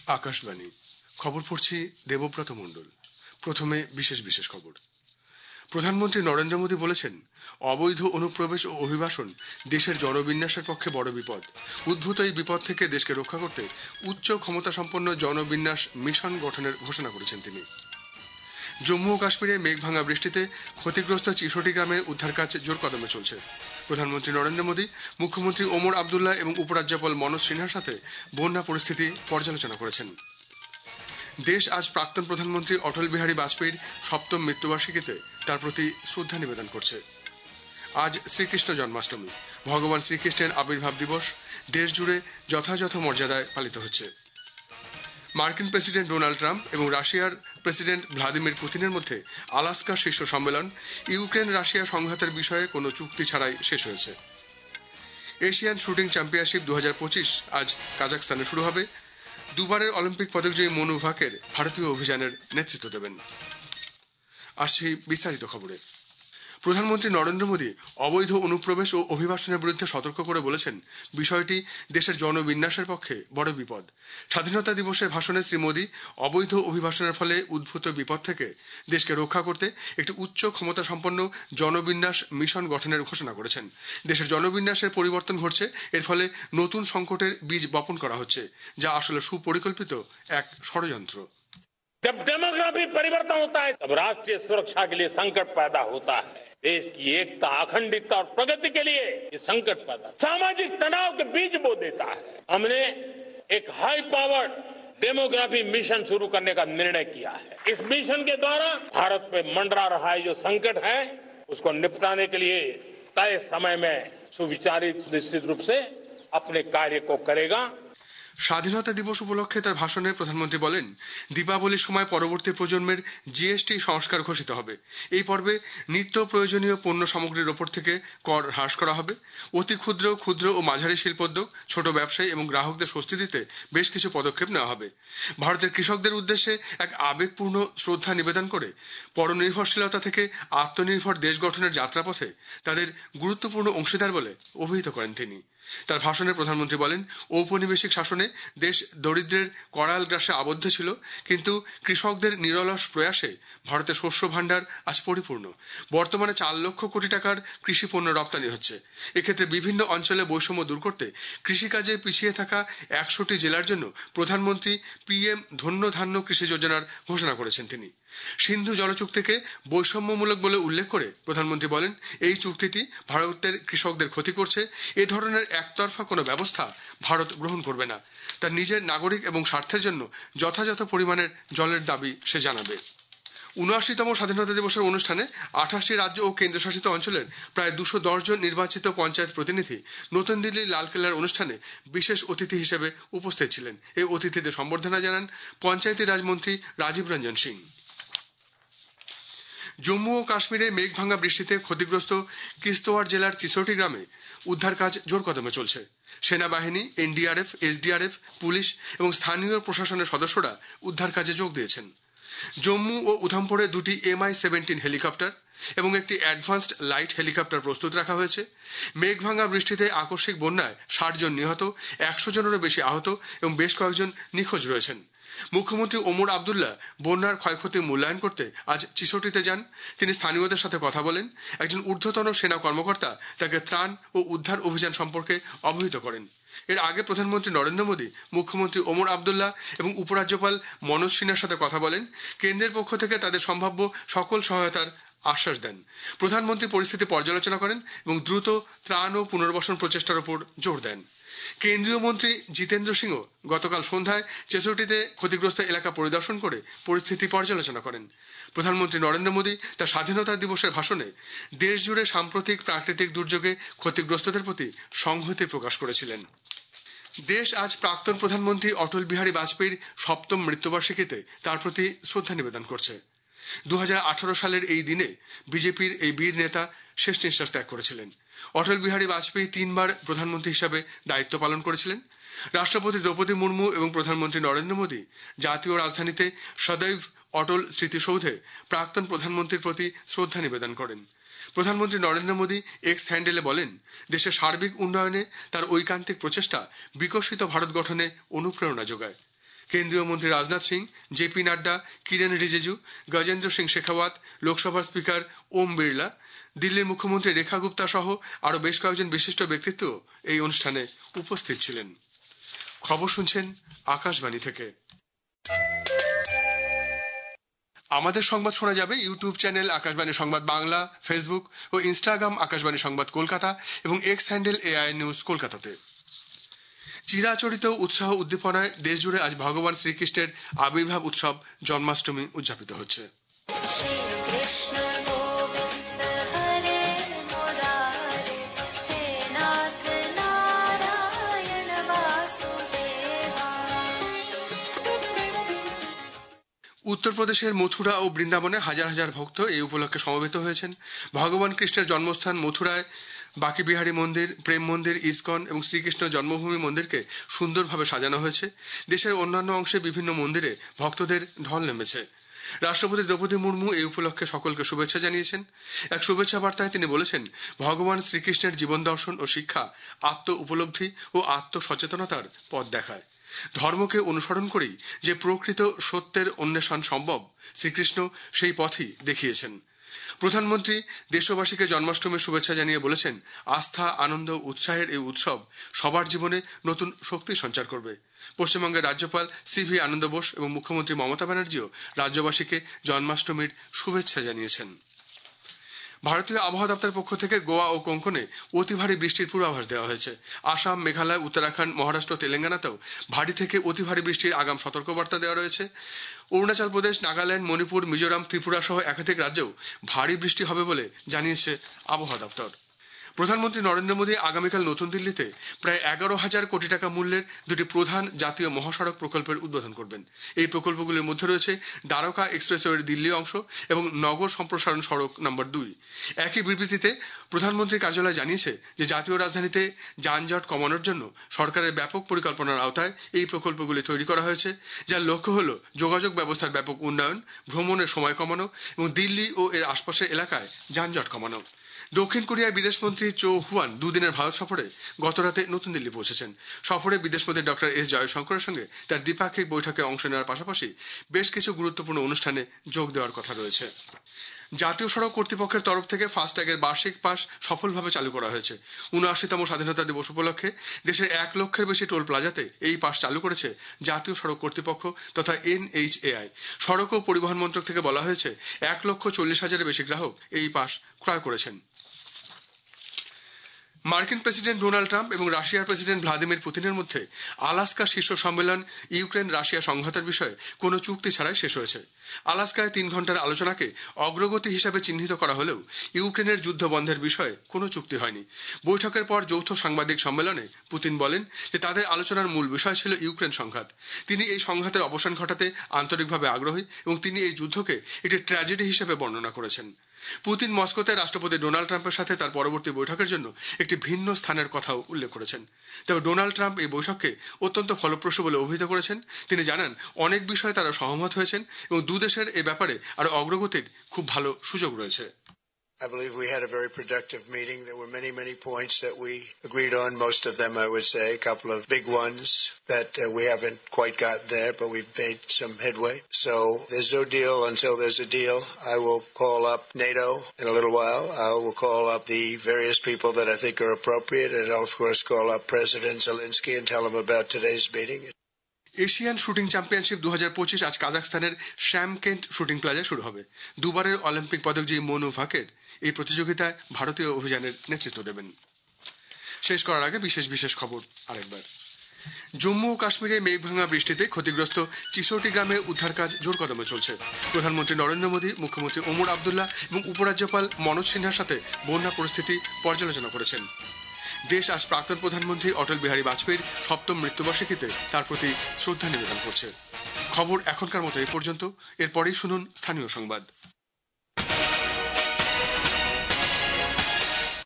আকাশবাণী খবর পড়ছি দেবব্রত মণ্ডল। প্রথমে বিশেষ বিশেষ খবর। প্রধানমন্ত্রী নরেন্দ্র মোদী বলেছেন, অবৈধ অনুপ্রবেশ ও অভিবাসন দেশের জনবিন্যাসের পক্ষে বড় বিপদ। উদ্ভূত এই বিপদ থেকে দেশকে রক্ষা করতে উচ্চ ক্ষমতাসম্পন্ন জনবিন্যাস মিশন গঠনের ঘোষণা করেছেন তিনি। জম্মু ও কাশ্মীরে মেঘভাঙা বৃষ্টিতে ক্ষতিগ্রস্ত ৬৪ গ্রামে উদ্ধার কাজ জোর কদমে চলছে। প্রধানমন্ত্রী নরেন্দ্র মোদী, মুখ্যমন্ত্রী ওমর আবদুল্লাহ এবং উপরাজ্যপাল মনোজ সিনহার সাথে বন্যা পরিস্থিতি পর্যালোচনা করেছেন। দেশ আজ প্রাক্তন প্রধানমন্ত্রী অটল বিহারী বাজপেয়ীর ৭ম মৃত্যুবার্ষিকীতে তার প্রতি শ্রদ্ধা নিবেদন করছে। আজ শ্রীকৃষ্ণ জন্মাষ্টমী। ভগবান শ্রীকৃষ্ণের আবির্ভাব দিবস দেশ জুড়ে যথাযথ মর্যাদায় পালিত হচ্ছে। মার্কিন প্রেসিডেন্ট ডোনাল্ড ট্রাম্প এবং রাশিয়ার প্রেসিডেন্ট ভ্লাদিমির পুতিনের মধ্যে আলাস্কা শীর্ষ সম্মেলন ইউক্রেন রাশিয়া সংঘাতের বিষয়ে কোনো চুক্তি ছাড়াই শেষ হয়েছে। এশিয়ান শুটিং চ্যাম্পিয়নশিপ ২০২৫ আজ কাজাখস্তানে শুরু হবে। দুবারের অলিম্পিক পদকজয়ী মনু ভাকের ভারতীয় অভিযানের নেতৃত্ব দেবেন। আসছি বিস্তারিত খবরে। প্রধানমন্ত্রী নরেন্দ্র মোদী অবৈধ অনুপ্রবেশ ও অভিবাসনের বিরুদ্ধে সতর্ক করে বলেছেন, বিষয়টি দেশের জনবিন্যাসের পক্ষে বড় বিপদ। স্বাধীনতা দিবসের ভাষণে শ্রী মোদী অবৈধ অভিবাসনের ফলে উদ্ভূত বিপদ থেকে দেশকে রক্ষা করতে একটি উচ্চ ক্ষমতাসম্পন্ন জনবিন্যাস মিশন গঠনের ঘোষণা করেছেন। দেশের জনবিন্যাসের পরিবর্তন ঘটছে, এর ফলে নতুন সংকটের বীজ বপন করা হচ্ছে, যা আসলে সুপরিকল্পিত এক ষড়যন্ত্র। जब डेमोग्राफी परिवर्तन होता है तब राष्ट्रीय सुरक्षा के लिए संकट पैदा होता है। देश की एकता, अखंडता और प्रगति के लिए ये संकट पैदा, सामाजिक तनाव के बीज बो देता है। हमने एक हाई पावर्ड डेमोग्राफी मिशन शुरू करने का निर्णय किया है। इस मिशन के द्वारा भारत पे मंडरा रहा है जो संकट है, उसको निपटाने के लिए तय समय में सुविचारित निश्चित रूप से अपने कार्य को करेगा। স্বাধীনতা দিবস উপলক্ষে তার ভাষণে প্রধানমন্ত্রী বলেন, দীপাবলির সময় পরবর্তী প্রজন্মের জিএসটি সংস্কার ঘোষিত হবে। এই পর্বে নিত্য প্রয়োজনীয় পণ্য সামগ্রীর ওপর থেকে কর হ্রাস করা হবে। অতি ক্ষুদ্র ও মাঝারি শিল্পোদ্যোগ, ছোট ব্যবসায়ী এবং গ্রাহকদের স্বস্তি দিতে বেশ কিছু পদক্ষেপ নেওয়া হবে। ভারতের কৃষকদের উদ্দেশ্যে এক আবেগপূর্ণ শ্রদ্ধা নিবেদন করে পরনির্ভরশীলতা থেকে আত্মনির্ভর দেশ গঠনের যাত্রাপথে তাদের গুরুত্বপূর্ণ অংশীদার বলে অভিহিত করেন তিনি। তার ভাষণে প্রধানমন্ত্রী বলেন, ঔপনিবেশিক শাসনে দেশ দরিদ্রের করাল গ্রাসে আবদ্ধ ছিল, কিন্তু কৃষকদের নিরলস প্রয়াসে ভারতের শস্য ভাণ্ডার আজ পরিপূর্ণ। বর্তমানে ৪ লক্ষ কোটি টাকার কৃষি পণ্য রপ্তানি হচ্ছে। এক্ষেত্রে বিভিন্ন অঞ্চলে বৈষম্য দূর করতে কৃষিকাজে পিছিয়ে থাকা ১০০টি জেলার জন্য প্রধানমন্ত্রী পিএম ধন্য ধান্য কৃষি যোজনার ঘোষণা করেছেন তিনি। সিন্ধু জলচুক্তিকে বৈষম্যমূলক বলে উল্লেখ করে প্রধানমন্ত্রী বলেন, এই চুক্তিটি ভারতের কৃষকদের ক্ষতি করছে। এ ধরনের একতরফা কোনো ব্যবস্থা ভারত গ্রহণ করবে না। তার নিজের নাগরিক এবং স্বার্থের জন্য যথাযথ পরিমাণের জলের দাবি সে জানাবে। ৭৯তম স্বাধীনতা দিবসের অনুষ্ঠানে ২৮টি রাজ্য ও কেন্দ্রশাসিত অঞ্চলের প্রায় ২১০ জন নির্বাচিত পঞ্চায়েত প্রতিনিধি নতুন দিল্লির লালকেল্লার অনুষ্ঠানে বিশেষ অতিথি হিসেবে উপস্থিত ছিলেন। এই অতিথিদের সম্বর্ধনা জানান পঞ্চায়েতি রাজমন্ত্রী রাজীব রঞ্জন সিং। জম্মু ও কাশ্মীরে মেঘভাঙা বৃষ্টিতে ক্ষতিগ্রস্ত কিস্তোয়াড় জেলার ৬৪ গ্রামে উদ্ধার কাজ জোর কদমে চলছে। সেনাবাহিনী, এনডিআরএফ, এসডিআরএফ, পুলিশ এবং স্থানীয় প্রশাসনের সদস্যরা উদ্ধার কাজে যোগ দিয়েছেন। জম্মু ও উধামপুরে ২টি MI-17 হেলিকপ্টার এবং একটি অ্যাডভান্সড লাইট হেলিকপ্টার প্রস্তুত রাখা হয়েছে। মেঘভাঙা বৃষ্টিতে আকস্মিক বন্যায় ৬০ জন নিহত, ১০০ জনেরও বেশি আহত এবং বেশ কয়েকজন নিখোঁজ রয়েছেন। মুখ্যমন্ত্রী ওমর আবদুল্লাহ বন্যার ক্ষয়ক্ষতি মূল্যায়ন করতে আজ চিশোটিতে যান। তিনি স্থানীয়দের সাথে কথা বলেন। একজন ঊর্ধ্বতন সেনা কর্মকর্তা তাকে ত্রাণ ও উদ্ধার অভিযান সম্পর্কে অবহিত করেন। এর আগে প্রধানমন্ত্রী নরেন্দ্র মোদী, মুখ্যমন্ত্রী ওমর আবদুল্লাহ এবং উপরাজ্যপাল মনোজ সিনহার সাথে কথা বলেন। কেন্দ্রের পক্ষ থেকে তাদের সম্ভাব্য সকল সহায়তার আশ্বাস দেন। প্রধানমন্ত্রী পরিস্থিতি পর্যালোচনা করেন এবং দ্রুত ত্রাণ ও পুনর্বাসন প্রচেষ্টার উপর জোর দেন। কেন্দ্রীয় মন্ত্রী জিতেন্দ্র সিংও গতকাল সন্ধ্যায় চেচৌটিতে ক্ষতিগ্রস্ত এলাকা পরিদর্শন করে পরিস্থিতি পর্যালোচনা করেন। প্রধানমন্ত্রী নরেন্দ্র মোদী তার স্বাধীনতা দিবসের ভাষণে দেশ জুড়ে সাম্প্রতিক প্রাকৃতিক দুর্যোগে ক্ষতিগ্রস্তদের প্রতি সংহতি প্রকাশ করেছিলেন। দেশ আজ প্রাক্তন প্রধানমন্ত্রী অটল বিহারী বাজপেয়ীর ৭ম মৃত্যুবার্ষিকীতে তার প্রতি শ্রদ্ধা নিবেদন করছে। ২০১৮ সালের এই দিনে বিজেপির এই বীর নেতা শেষ নিঃশ্বাস ত্যাগ করেছিলেন। অটল বিহারী বাজপেয়ী ৩ বার প্রধানমন্ত্রী হিসাবে দায়িত্ব পালন করেছিলেন। রাষ্ট্রপতি দ্রৌপদী মুর্মু এবং প্রধানমন্ত্রী নরেন্দ্র মোদী জাতীয় রাজধানীতে সদৈব অটল স্মৃতিসৌধে প্রাক্তন প্রধানমন্ত্রীর প্রতি শ্রদ্ধা নিবেদন করেন। প্রধানমন্ত্রী নরেন্দ্র মোদী এক্স হ্যান্ডেলে বলেন, দেশের সার্বিক উন্নয়নে তার ঐকান্তিক প্রচেষ্টা বিকশিত ভারত গঠনে অনুপ্রেরণা যোগায়। কেন্দ্রীয় মন্ত্রী রাজনাথ সিং, জেপি নাড্ডা, কিরেন রিজিজু, গজেন্দ্র সিং শেখাওয়াত, লোকসভার স্পিকার ওম বিড়লা, দিল্লির মুখ্যমন্ত্রী রেখা গুপ্তা সহ আরও বেশ কয়েকজন বিশিষ্ট ব্যক্তিত্ব এই অনুষ্ঠানে উপস্থিত ছিলেন। খবর শুনছেন আকাশবাণী থেকে। আমাদের সংবাদ শোনা যাবে YouTube channel Akashvani Sangbad Bangla, Facebook ও ইনস্টাগ্রাম আকাশবাণী সংবাদ কলকাতা এবং এক্স হ্যান্ডেল AI নিউজ কলকাতাতে। চিরাচরিত উৎসাহ উদ্দীপনায় দেশজুড়ে আজ ভগবান শ্রীকৃষ্ণের আবির্ভাব উৎসব জন্মাষ্টমী উদযাপিত হচ্ছে। উত্তরপ্রদেশের মথুরা ও বৃন্দাবনে হাজার হাজার ভক্ত এই উপলক্ষে সমবেত হয়েছেন। ভগবান কৃষ্ণের জন্মস্থান মথুরায় বাকি বিহারী মন্দির, প্রেম মন্দির, ইসকন এবং শ্রীকৃষ্ণ জন্মভূমি মন্দিরকে সুন্দরভাবে সাজানো হয়েছে। দেশের অন্যান্য অংশে বিভিন্ন মন্দিরে ভক্তদের ঢল নেমেছে। রাষ্ট্রপতি দ্রৌপদী মুর্মু এই উপলক্ষে সকলকে শুভেচ্ছা জানিয়েছেন। এক শুভেচ্ছা বার্তায় তিনি বলেছেন, ভগবান শ্রীকৃষ্ণের জীবন দর্শন ও শিক্ষা আত্ম উপলব্ধি ও আত্মসচেতনতার পথ দেখায়। ধর্মকে অনুসরণ করেই যে প্রকৃত সত্যের অন্বেষণ সম্ভব, শ্রীকৃষ্ণ সেই পথই দেখিয়েছেন। প্রধানমন্ত্রী দেশবাসীকে জন্মাষ্টমীর শুভেচ্ছা জানিয়ে বলেছেন, আস্থা, আনন্দ, উৎসাহের এই উৎসব সবার জীবনে নতুন শক্তি সঞ্চার করবে। পশ্চিমবঙ্গের রাজ্যপাল CV আনন্দ বোস এবং মুখ্যমন্ত্রী মমতা ব্যানার্জিও রাজ্যবাসীকে জন্মাষ্টমীর শুভেচ্ছা জানিয়েছেন। ভারতীয় আবহাওয়া দপ্তরের পক্ষ থেকে গোয়া ও কোঙ্কনে অতি ভারী বৃষ্টির পূর্বাভাস দেওয়া হয়েছে। আসাম, মেঘালয়, উত্তরাখণ্ড, মহারাষ্ট্র, তেলেঙ্গানাতেও ভারী থেকে অতি ভারী বৃষ্টির আগাম সতর্কবার্তা দেওয়া রয়েছে। অরুণাচল প্রদেশ, নাগাল্যান্ড, মণিপুর, মিজোরাম, ত্রিপুরা সহ একাধিক রাজ্যেও ভারী বৃষ্টি হবে বলে জানিয়েছে আবহাওয়া দপ্তর। প্রধানমন্ত্রী নরেন্দ্র মোদী আগামীকাল নতুন দিল্লিতে প্রায় 11,000 কোটি টাকা মূল্যের দুটি প্রধান জাতীয় মহাসড়ক প্রকল্পের উদ্বোধন করবেন। এই প্রকল্পগুলির মধ্যে রয়েছে দ্বারকা এক্সপ্রেসওয়ের দিল্লি অংশ এবং নগর সম্প্রসারণ সড়ক নম্বর 2। একই বিবৃতিতে প্রধানমন্ত্রীর কার্যালয় জানিয়েছে যে জাতীয় রাজধানীতে যানজট কমানোর জন্য সরকারের ব্যাপক পরিকল্পনার আওতায় এই প্রকল্পগুলি তৈরি করা হয়েছে, যার লক্ষ্য হল যোগাযোগ ব্যবস্থার ব্যাপক উন্নয়ন, ভ্রমণের সময় কমানো এবং দিল্লি ও এর আশপাশের এলাকায় যানজট কমানো। দক্ষিণ কোরিয়ার বিদেশমন্ত্রী চো হুয়ান দুদিনের ভারত সফরে গতরাতে নতুন দিল্লি পৌঁছেছেন। সফরে বিদেশমন্ত্রী ডক্টর S জয়শঙ্করের সঙ্গে তার দ্বিপাক্ষিক বৈঠকে অংশ নেওয়ার পাশাপাশি বেশ কিছু গুরুত্বপূর্ণ অনুষ্ঠানে যোগ দেওয়ার কথা রয়েছে। জাতীয় সড়ক কর্তৃপক্ষের তরফ থেকে ফাস্ট্যাগের বার্ষিক পাস সফলভাবে চালু করা হয়েছে। ৭৯তম স্বাধীনতা দিবস উপলক্ষে দেশের 1 লক্ষের বেশি টোল প্লাজাতে এই পাস চালু করেছে জাতীয় সড়ক কর্তৃপক্ষ তথা NHAI। সড়ক ও পরিবহন মন্ত্রক থেকে বলা হয়েছে 1,40,000-এর বেশি গ্রাহক এই পাস ক্রয় করেছেন। মার্কিন প্রেসিডেন্ট ডোনাল্ড ট্রাম্প এবং রাশিয়ার প্রেসিডেন্ট ভ্লাদিমির পুতিনের মধ্যে আলাস্কা শীর্ষ সম্মেলন ইউক্রেন রাশিয়া সংঘাতের বিষয়ে কোনো চুক্তি ছাড়াই শেষ হয়েছে। আলাস্কায় 3 ঘন্টার আলোচনাকে অগ্রগতি হিসাবে চিহ্নিত করা হলেও ইউক্রেনের যুদ্ধ বন্ধের বিষয়ে কোনো চুক্তি হয়নি। বৈঠকের পর যৌথ সাংবাদিক সম্মেলনে পুতিন বলেন যে তাদের আলোচনার মূল বিষয় ছিল ইউক্রেন সংঘাত। তিনি এই সংঘাতের অবসান ঘটাতে আন্তরিকভাবে আগ্রহী এবং তিনি এই যুদ্ধকে একটি ট্র্যাজেডি হিসেবে বর্ণনা করেছেন। পুতিন মস্কোতে রাষ্ট্রপতি ডোনাল্ড ট্রাম্পের সাথে তার পরবর্তী বৈঠকের জন্য একটি ভিন্ন স্থানের কথাও উল্লেখ করেছেন। তবে ডোনাল্ড ট্রাম্প এই বৈঠককে অত্যন্ত ফলপ্রসূ বলে অভিহিত করেছেন। তিনি জানান অনেক বিষয়ে তারা সহমত হয়েছেন এবং দুদেশের এ ব্যাপারে আরো অগ্রগতির খুব ভালো সুযোগ রয়েছে। I believe we had a very productive meeting. There were many points that we agreed on. Most of them, I would say, a couple of big ones that we haven't quite got there, but we've made some headway. So there's no deal until there's a deal. I will call up NATO in a little while. I will call up the various people that I think are appropriate, and I'll, of course, call up President Zelensky and tell him about today's meeting. Asian shooting championship 2025 আজ কাজাখস্তানের Shymkent shooting প্লাজায় শুরু হবে। দুবারের Olympic পদকজয়ী মনু ভাকের এই প্রতিযোগিতায় ভারতীয় অভিযানের নেতৃত্ব দেবেন। শেষ করার আগে বিশেষ খবর আরেকবার। জম্মু ও কাশ্মীরে মেঘভাঙা বৃষ্টিতে ক্ষতিগ্রস্ত চিসোটি গ্রামে উদ্ধার কাজ জোর কদমে চলছে। প্রধানমন্ত্রী নরেন্দ্র মোদী, মুখ্যমন্ত্রী ওমর আবদুল্লাহ এবং উপরাজ্যপাল মনোজ সিনহার সাথে বন্যা পরিস্থিতি পর্যালোচনা করেছেন। দেশ আজ প্রাক্তন প্রধানমন্ত্রী অটল বিহারী বাজপেয়ীর ৭ম মৃত্যুবার্ষিকীতে তার প্রতি শ্রদ্ধা নিবেদন করছে। খবর এখনকার মতো এ পর্যন্ত। এরপরেই শুনুন স্থানীয় সংবাদ।